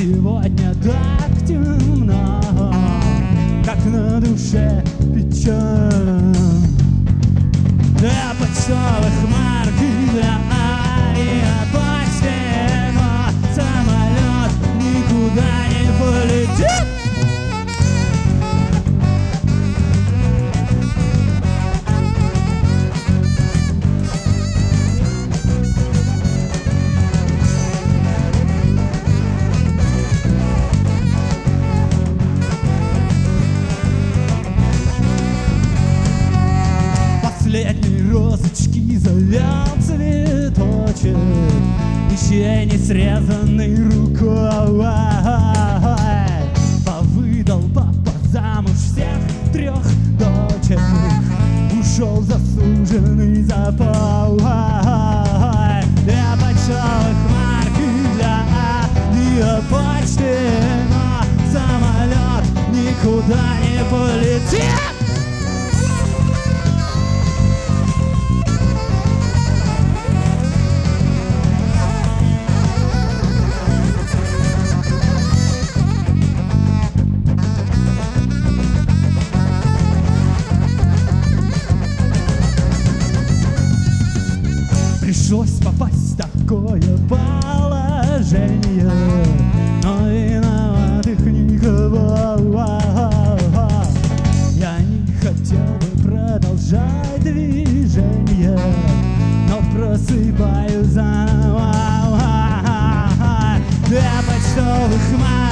сегодня так темно, как на душе печаль. Для почтовых марок и для авиапочты, но самолет никуда не полетит. Последней розочки завял цветочек, еще не срезанный рукой. Повыдал папа замуж всех 3 дочек, ушел заслуженный запой. Для почтовых марок и для авиапочты, но самолет никуда не полетит. Пришлось попасть в такое положение, но виноватых никого. Я не хотел бы продолжать движение, но просыпаюсь заново. Для почтовых марок